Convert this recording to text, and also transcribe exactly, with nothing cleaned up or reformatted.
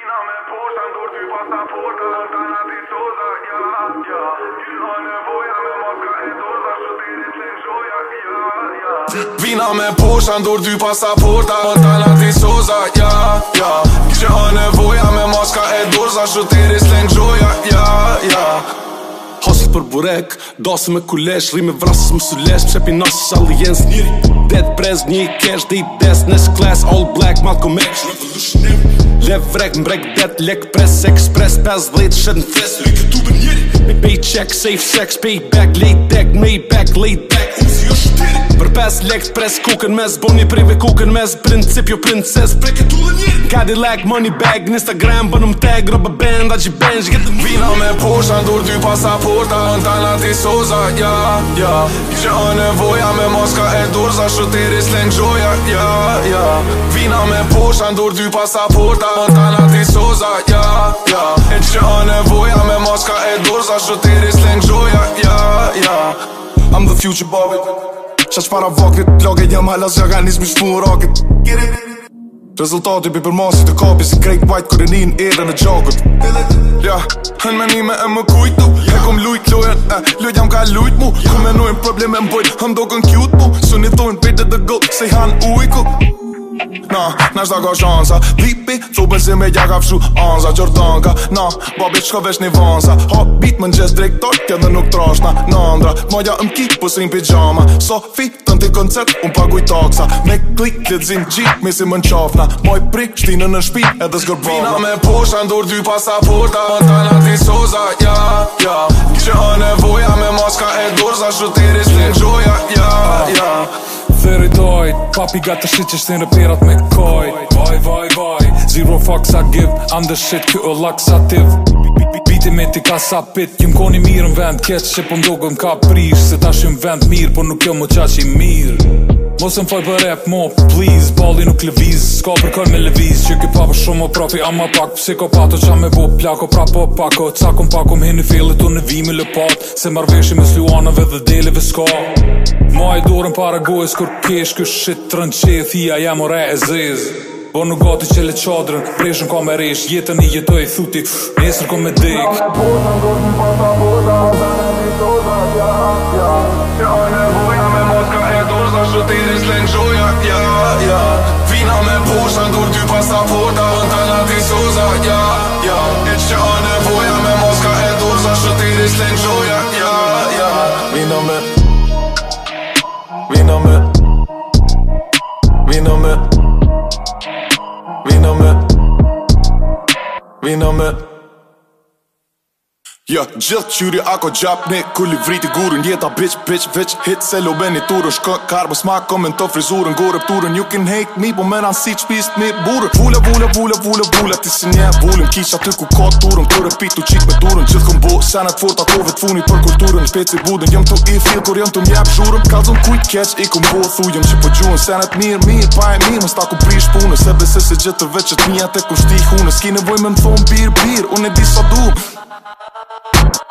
Vina me posa, ndor ty pasaporta, Montana ti soza, ja, ja. Gjylla nevoja me moska e doza, shutirit len gjoja, ja, ja. Vina me posa, ndor ty pasaporta, Montana ti soza, ja, ja. Gjylla nevoja me moska e doza, shutirit len gjoja, ja, ja. Hustle për burek, dasë me kulesh, rime vrasës më sulesh, pshepi nasë shalli jens njëri. Dead prez, një cash, dhe i des, nesh class, all black, Malcolm X. Lev vrek, mbrek, det, lek, press, express, pes, dhejt, shet në fes, rike tube njëri. Paycheck, safe sex, payback, laid back, Maybach, laid back, uzi jo shtiri. Për pes lekt, pres kukën mes, boni prive kukën mes, princip jo princes, preke tullë njëri. Cadillac, money bag, në Instagram, bënëm tag, rubber band, aqi bench, get the Vina me posha, ndur ty pasaporta, Montana ti soza, ja, ja. Gjë nevoja me moska e durza, shutiri sleng gjoja, ja, ja. Vina me posha, ndur ty pasaporta, Montana ti soza, ja, ja. E gjë nevoja me moska e durza, shutiri sleng gjoja, ja, ja. I'm the future Bobby. Shash para vakit, lage jam halas organismi shmu rakit. Rezultati bi për masit të kapi si Great White kur e nin edhe në gjakët. Ja, hën me nime e më kujtu, e kom lujt lojen, e lujt jam ka lujt mu. Ku menojnë probleme m'bojt, hën do kën cute mu. Sunit thonë pejtë dhe go, se han ujku. Na, nash da ka shansa, vipi, thubën si me gja ka fshu anza, Jordanka, na, babi qka vesh një vansa. Ha, bit më n'gjes drejk tortja dhe nuk trashna, nandra, maja m'ki pusin pijama. Sofi, tën t'i koncert, unë paguj taksa, me klik, letzim gjit, misi më n'qafna. Moj prik, shtinë në shpi, edhe s'gërbavna. Vina me posha, ndur dy pasaporta, Montana ti soza, ja, ja. Gjë nevoja me maska e durza, shutiri sleng gjoja, ja, ja. Thëri dojt, papi got the shit që shtin reperat me kojt. Vaj, vaj, vaj, zero fucks I give, I'm the shit, kjo o laksativ. Biti me ti ka sa pit, jëm koni mirë në vend keq, që po mdogën ka prish, se ta shim vend mirë, por nuk jo më qaq i mirë. Mos më foj për rap mo, please, balli nuk lëviz, s'ka për kër me lëviz, që ki papa shumë o profi, ama pak, psikopato qa me bo, plako, prapo, pako, cakom pakom, hini fillet u në vimi lëpat, se marveshi me sluanave dhe deleve s'ka. Ma i dorën para gojës kur kesh kë shit trënqe, thia jam ore e zez. Po nuk gati që le qadrën, preshën ka me resh, jetën i jetoj thuti, nesër ko me dek. Vina me posha, ndur ty pasaporta, Montana ti soza, ja, ja. Gjë nevoja me moska e durza, shutiri sleng gjoja, ja, ja. Vina me posha, ndur ty pasaporta, Montana ti soza, ja, ja. E gjë nevoja me moska e durza, shutiri sleng gjoja, ja, ja. Vina me Vina me Vina me Vina me Vina me Ja, gjithë qyri ako gjap ne kulli vriti gurën. Jeta bitch, bitch, bitch, hit se lo beni turën. Shkën karbo smak komen të frizurën, gore pëturën. You can hate me, po menan si qpist me burën. Vula, vula, vula, vula, vula, ti si nje vullën. Kisha ty ku ka turën, kure pitu qik me turën. Gjithë këm bo, senet fort akove t'funi për kulturën. Shpeci budën, jëm tu i fil kur jëm tu mjep shurën. Kalzëm kujt keq, i këm bo, thujëm që po gjuën. Senet mirë, mirë, pa e mirë, mës ta ku prish punën. Se bese se gjithë të veqet mija te ku shti hunës. Ki nevoj me më thonë bir, bir, unë e di sa du.